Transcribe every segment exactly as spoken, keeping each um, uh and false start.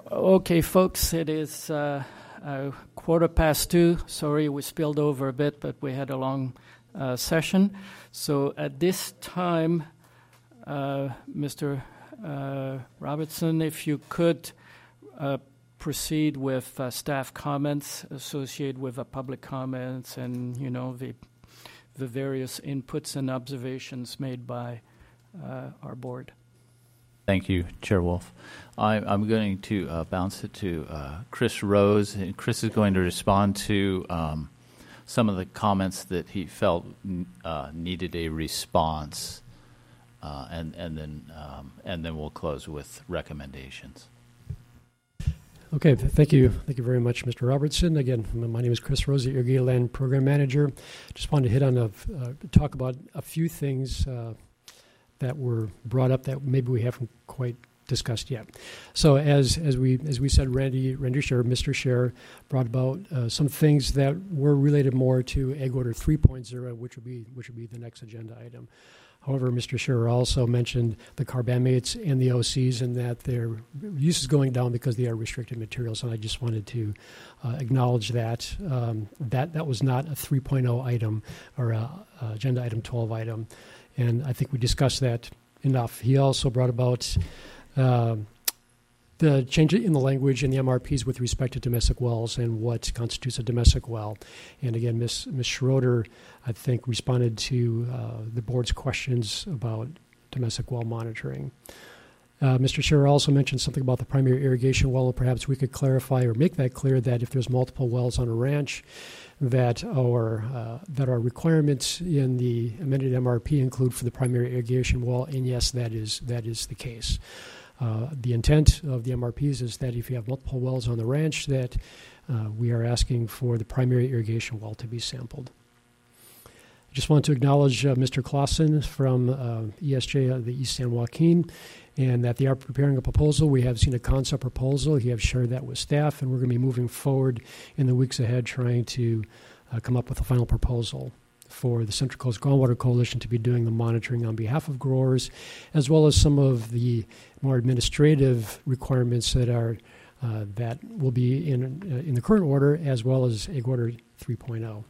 Okay, folks, it is uh, uh, quarter past two. Sorry, we spilled over a bit, but we had a long uh, session. So at this time, uh, Mister Uh, Robertson, if you could uh, proceed with uh, staff comments associated with the public comments and, you know, the the various inputs and observations made by uh, our board. Thank you, Chair Wolf. I, I'm going to uh, bounce it to uh, Chris Rose, and Chris is going to respond to um, some of the comments that he felt uh, needed a response, uh, and and then um, and then we'll close with recommendations. Okay, thank you, thank you very much, Mister Robertson. Again, my name is Chris Rose, the Irrigated Land Program Manager. Just wanted to hit on a uh, talk about a few things Uh, that were brought up that maybe we haven't quite discussed yet. So as as we as we said, Randy Randy Scher, Mister Scher brought about uh, some things that were related more to Ag Order three point oh, which would be which would be the next agenda item. However, Mister Scher also mentioned the carbamates and the O Cs, and that their use is going down because they are restricted materials. And I just wanted to uh, acknowledge that um, that that was not a three point oh item or a, a agenda item twelve item. And I think we discussed that enough. He also brought about uh, the change in the language in the M R Ps with respect to domestic wells and what constitutes a domestic well. And again, Miz Miz Schroeder, I think, responded to uh, the board's questions about domestic well monitoring. Uh, Mister Scher also mentioned something about the primary irrigation well. Perhaps we could clarify or make that clear that if there's multiple wells on a ranch, that our uh, that our requirements in the amended M R P include for the primary irrigation well, and yes, that is that is the case. Uh, the intent of the M R Ps is that if you have multiple wells on the ranch, that uh, we are asking for the primary irrigation well to be sampled. I just want to acknowledge uh, Mister Clausen from uh, E S J, uh, the East San Joaquin, and that they are preparing a proposal. We have seen a concept proposal. He has shared that with staff, and we're going to be moving forward in the weeks ahead trying to uh, come up with a final proposal for the Central Coast Groundwater Coalition to be doing the monitoring on behalf of growers, as well as some of the more administrative requirements that are uh, that will be in uh, in the current order, as well as Ag Order three point oh.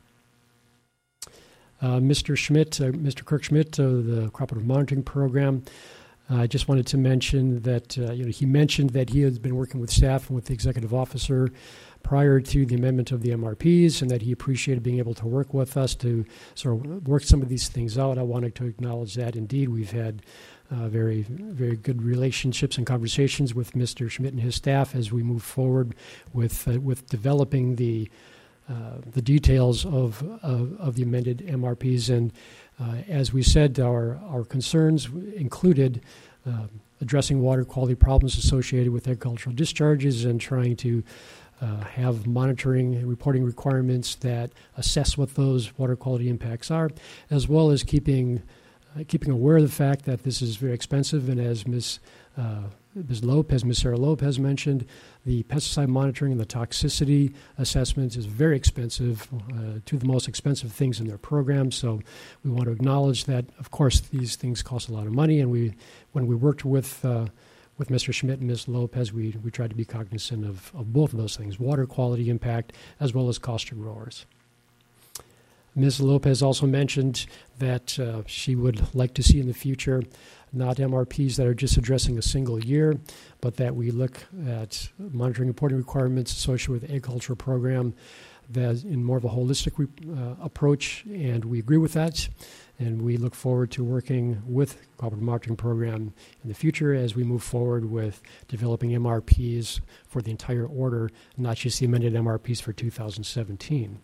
Uh, Mister Schmidt, uh, Mister Kirk Schmidt of the Cooperative Monitoring Program, I uh, just wanted to mention that uh, you know he mentioned that he has been working with staff and with the executive officer prior to the amendment of the M R Ps, and that he appreciated being able to work with us to sort of work some of these things out. I wanted to acknowledge that. Indeed, we've had uh, very, very good relationships and conversations with Mister Schmidt and his staff as we move forward with uh, with developing the uh, the details of, of of the amended M R Ps. And uh, as we said, our our concerns included uh, addressing water quality problems associated with agricultural discharges and trying to Uh, have monitoring and reporting requirements that assess what those water quality impacts are, as well as keeping uh, keeping aware of the fact that this is very expensive. And as Miz Uh, Miz Lopez, Miz Sarah Lopez mentioned, the pesticide monitoring and the toxicity assessments is very expensive, uh, two of the most expensive things in their program. So we want to acknowledge that, of course, these things cost a lot of money. And we, when we worked with uh, with Mister Schmidt and Miz Lopez, we, we tried to be cognizant of, of both of those things, water quality impact as well as cost to growers. Miz Lopez also mentioned that uh, she would like to see in the future not M R Ps that are just addressing a single year, but that we look at monitoring and reporting requirements associated with the agricultural program that in more of a holistic re- uh, approach, and we agree with that. And we look forward to working with the Cooperative Monitoring Program in the future as we move forward with developing M R Ps for the entire order, not just the amended M R Ps for two thousand seventeen.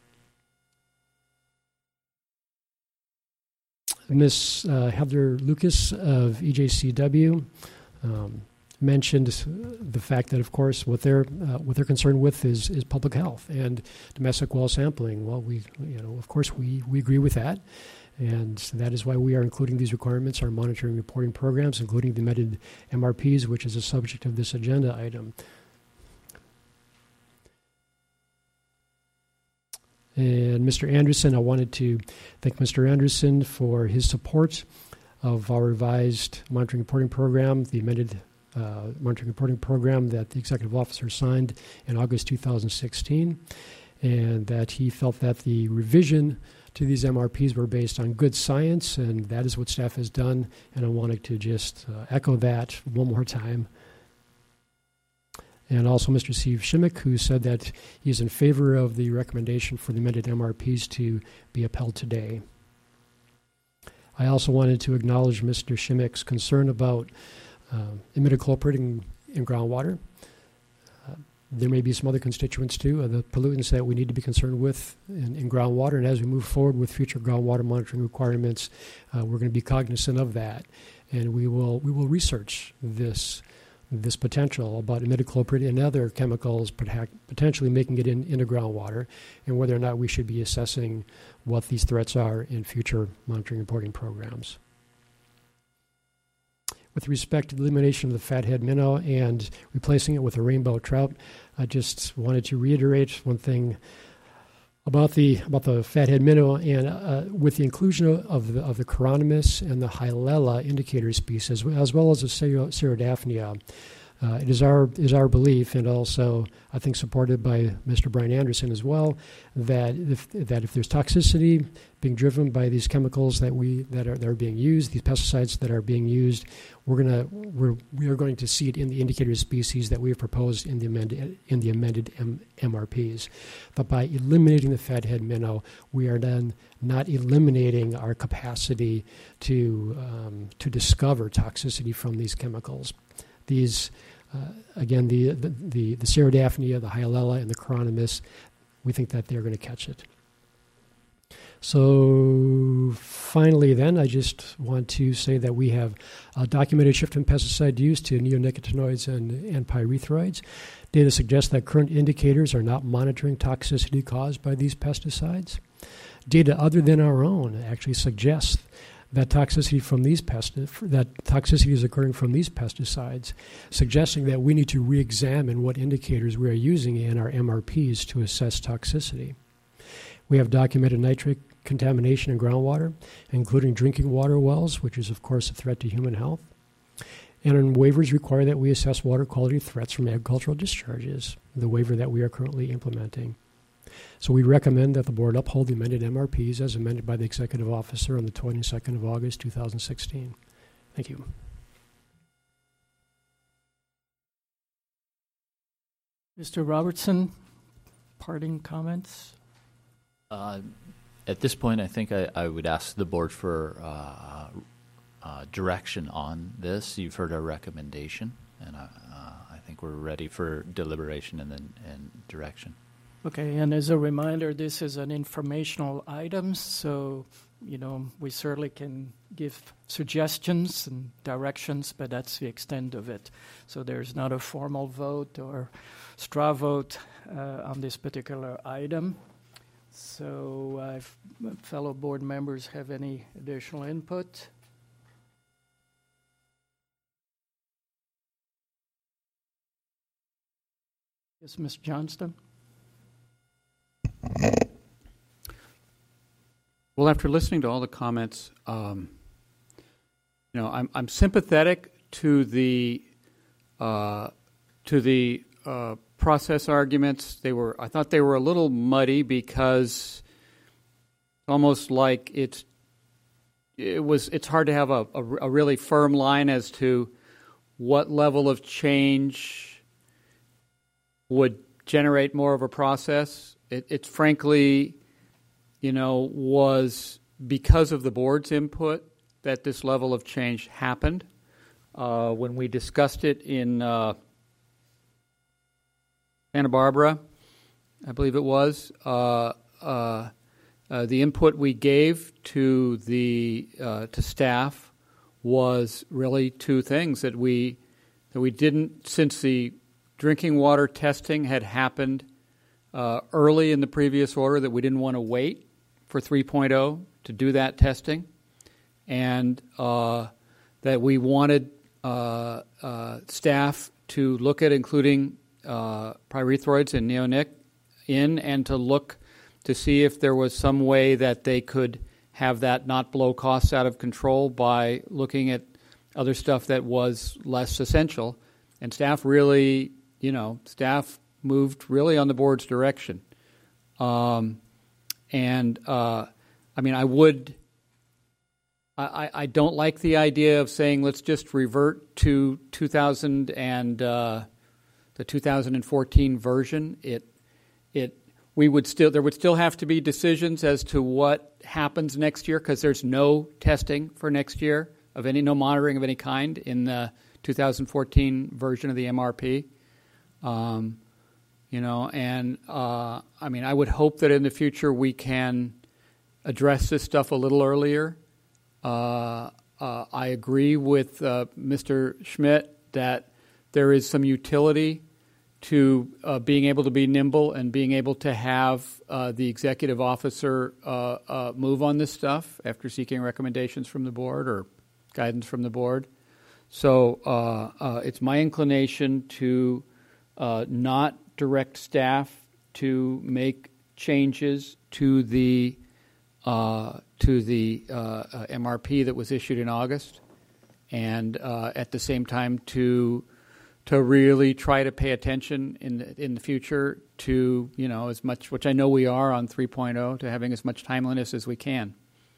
Miz Uh, Heather Lucas of E J C W um, mentioned the fact that, of course, what they're uh, what they're concerned with is is public health and domestic well sampling. Well, we you know of course we we agree with that. And that is why we are including these requirements, our monitoring and reporting programs, including the amended M R Ps, which is a subject of this agenda item. And Mister Anderson, I wanted to thank Mister Anderson for his support of our revised monitoring and reporting program, the amended uh, monitoring reporting program that the executive officer signed in August two thousand sixteen, and that he felt that the revision to these M R Ps were based on good science, and that is what staff has done, and I wanted to just uh, echo that one more time. And also Mister Steve Shimmick, who said that he's in favor of the recommendation for the amended M R Ps to be upheld today. I also wanted to acknowledge Mister Shimmick's concern about uh, imidacloprid in, in groundwater. Uh, there may be some other constituents too, uh, the pollutants that we need to be concerned with in, in groundwater. And as we move forward with future groundwater monitoring requirements, uh, we're going to be cognizant of that, and we will we will research this. this potential about imidacloprid and other chemicals potentially making it in, into groundwater, and whether or not we should be assessing what these threats are in future monitoring and reporting programs. With respect to the elimination of the fathead minnow and replacing it with a rainbow trout, I just wanted to reiterate one thing about the about the fathead minnow, and uh, with the inclusion of the of the Chironomus and the Hylela indicator species, as well as the Cerodaphnia, uh, it is our is our belief, and also I think supported by Mister Brian Anderson as well, that if that if there's toxicity being driven by these chemicals that we that are that are being used, these pesticides that are being used, we're gonna we're we are going to see it in the indicator species that we have proposed in the amended in the amended M- MRPs. But by eliminating the fathead minnow, we are then not eliminating our capacity to um, to discover toxicity from these chemicals. These uh, again the the the, the Cerodaphnia, the Hylela, and the Chironomus, we think that they're going to catch it. So finally then, I just want to say that we have a documented shift in pesticide use to neonicotinoids and, and pyrethroids. Data suggests that current indicators are not monitoring toxicity caused by these pesticides. Data other than our own actually suggests that toxicity from these pesti- that toxicity is occurring from these pesticides, suggesting that we need to re-examine what indicators we are using in our M R Ps to assess toxicity. We have documented nitrate contamination in groundwater, including drinking water wells, which is, of course, a threat to human health. And waivers require that we assess water quality threats from agricultural discharges, the waiver that we are currently implementing. So we recommend that the board uphold the amended M R Ps as amended by the executive officer on the twenty-second of August, two thousand sixteen. Thank you. Mister Robertson, parting comments? Uh, at this point, I think I, I would ask the board for uh, uh, direction on this. You've heard our recommendation, and I, uh, I think we're ready for deliberation and then and direction. Okay, and as a reminder, this is an informational item, so you know we certainly can give suggestions and directions, but that's the extent of it. So there's not a formal vote or straw vote uh, on this particular item. So, uh, if fellow board members have any additional input? Yes, Miz Johnston? Well, after listening to all the comments, um, you know, I'm, I'm sympathetic to the uh, to the uh, process arguments. They were, I thought they were a little muddy because almost like it's it was it's hard to have a, a, a really firm line as to what level of change would generate more of a process. It, it frankly, you know, was because of the board's input that this level of change happened. Uh, when we discussed it in uh, Santa Barbara, I believe it was, uh, uh, uh, the input we gave to the uh, to staff was really two things that we that we didn't, since the drinking water testing had happened uh, early in the previous order, that we didn't want to wait for three point oh to do that testing, and uh, that we wanted uh, uh, staff to look at including uh, pyrethroids and neonic in, and to look to see if there was some way that they could have that not blow costs out of control by looking at other stuff that was less essential and staff really, you know, staff moved really on the board's direction. Um, and uh, I mean, I would. I, I don't like the idea of saying let's just revert to two thousand and uh, the two thousand fourteen version. It it we would still there would still have to be decisions as to what happens next year, because there's no testing for next year of any no monitoring of any kind in the two thousand fourteen version of the M R P. Um, you know, and uh, I mean, I would hope that in the future we can address this stuff a little earlier. Uh, uh, I agree with uh, Mister Schmidt that there is some utility to uh, being able to be nimble and being able to have uh, the executive officer uh, uh, move on this stuff after seeking recommendations from the board or guidance from the board. So uh, uh, it's my inclination to uh, not direct staff to make changes to the Uh, to the uh, uh, M R P that was issued in August, and uh, at the same time to to really try to pay attention in the, in the future to, you know, as much, which I know we are on three point oh, to having as much timeliness as we can.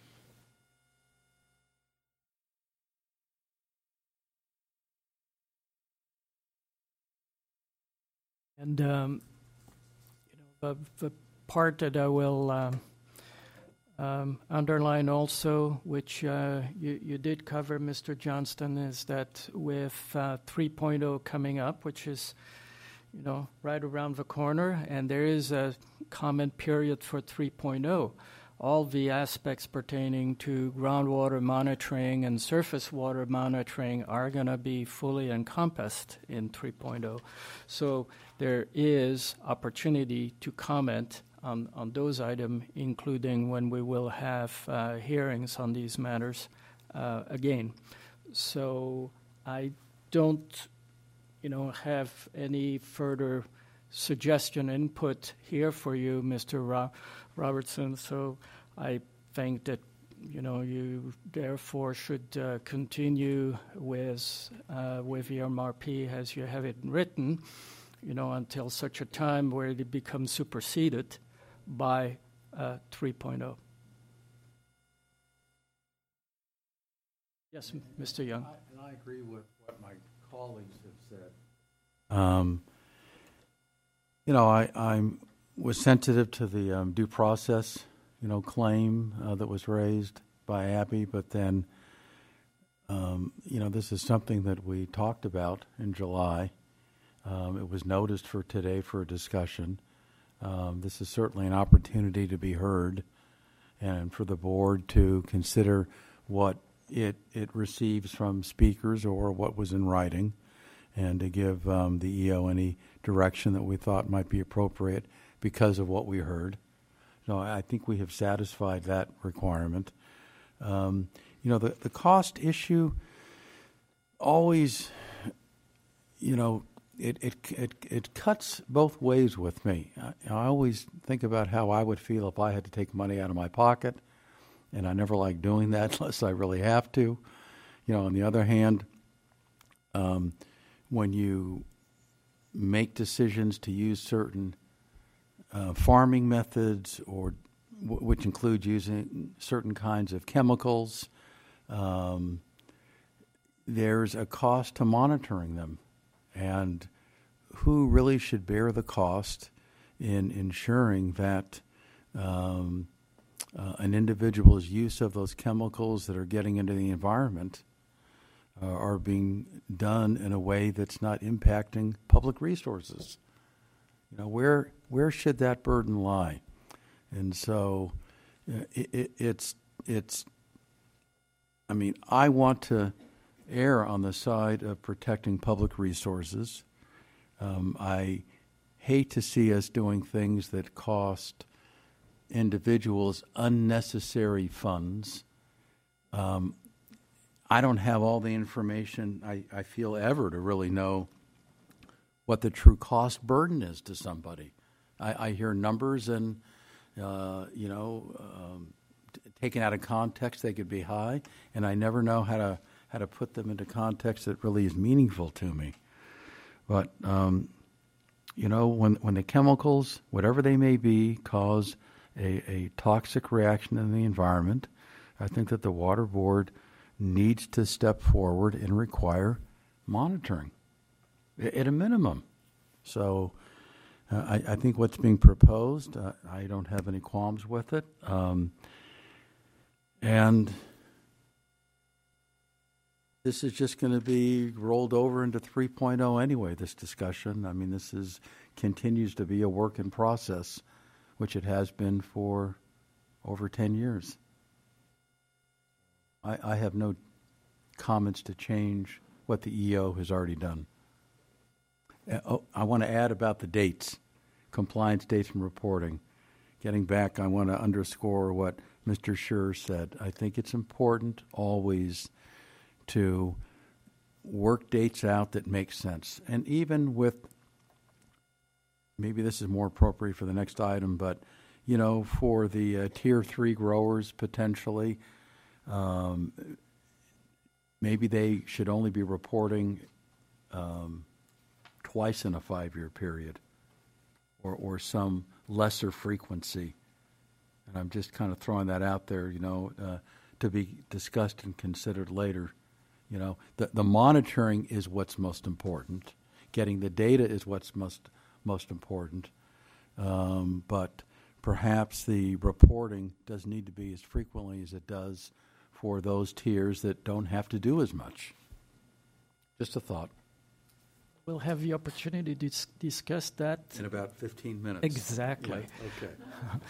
And um, you know, the, the part that I will um, Um, underline also, which uh, you, you did cover, Mister Johnston, is that with uh, three point oh coming up, which is, you know, right around the corner, and there is a comment period for three point oh, all the aspects pertaining to groundwater monitoring and surface water monitoring are going to be fully encompassed in three point oh. So there is opportunity to comment On, on those items, including when we will have uh, hearings on these matters uh, again. So I don't, you know, have any further suggestion input here for you, Mister Ro- Robertson. So I think that, you know, you therefore should uh, continue with uh, with the M R P as you have it written, you know, until such a time where it becomes superseded by uh, three point oh. Yes, Mister Young. I, and I agree with what my colleagues have said. Um, you know, I I'm, was sensitive to the um, due process, you know, claim uh, that was raised by Abby, but then, um, you know, this is something that we talked about in July. Um, it was noticed for today for a discussion. Um, this is certainly an opportunity to be heard and for the board to consider what it it receives from speakers or what was in writing, and to give um, the E O any direction that we thought might be appropriate because of what we heard. So I think we have satisfied that requirement. Um, you know, the, the cost issue always, you know, It, it it it cuts both ways with me. I, I always think about how I would feel if I had to take money out of my pocket, and I never like doing that unless I really have to. You know, on the other hand, um, when you make decisions to use certain uh, farming methods, or w- which include using certain kinds of chemicals, um, there's a cost to monitoring them. And who really should bear the cost in ensuring that um, uh, an individual's use of those chemicals that are getting into the environment uh, are being done in a way that's not impacting public resources? You know, where where should that burden lie? And so uh, it, it, it's it's. I mean, I want to err on the side of protecting public resources. Um, I hate to see us doing things that cost individuals unnecessary funds. Um, I don't have all the information, I, I feel, ever to really know what the true cost burden is to somebody. I, I hear numbers and, uh, you know, um, t- taken out of context, they could be high, and I never know how to how to put them into context that really is meaningful to me. But, um, you know, when, when the chemicals, whatever they may be, cause a, a toxic reaction in the environment, I think that the Water Board needs to step forward and require monitoring at a minimum. So uh, I, I think what's being proposed, uh, I don't have any qualms with it. Um, and this is just going to be rolled over into three point oh anyway, this discussion. I mean, this is continues to be a work in process, which it has been for over ten years. I, I have no comments to change what the E O has already done. Uh, oh, I want to add about the dates, compliance dates and reporting. Getting back, I want to underscore what Mister Scher said. I think it's important always to work dates out that make sense. And even with, maybe this is more appropriate for the next item, but, you know, for the uh, tier three growers potentially, um, maybe they should only be reporting um, twice in a five-year period, or, or some lesser frequency. And I'm just kind of throwing that out there, you know, uh, to be discussed and considered later. You know, the, the monitoring is what's most important. Getting the data is what's most most important. Um, but perhaps the reporting does need to be as frequently as it does for those tiers that don't have to do as much. Just a thought. We'll have the opportunity to dis- discuss that. In about fifteen minutes. Exactly. Yeah, okay.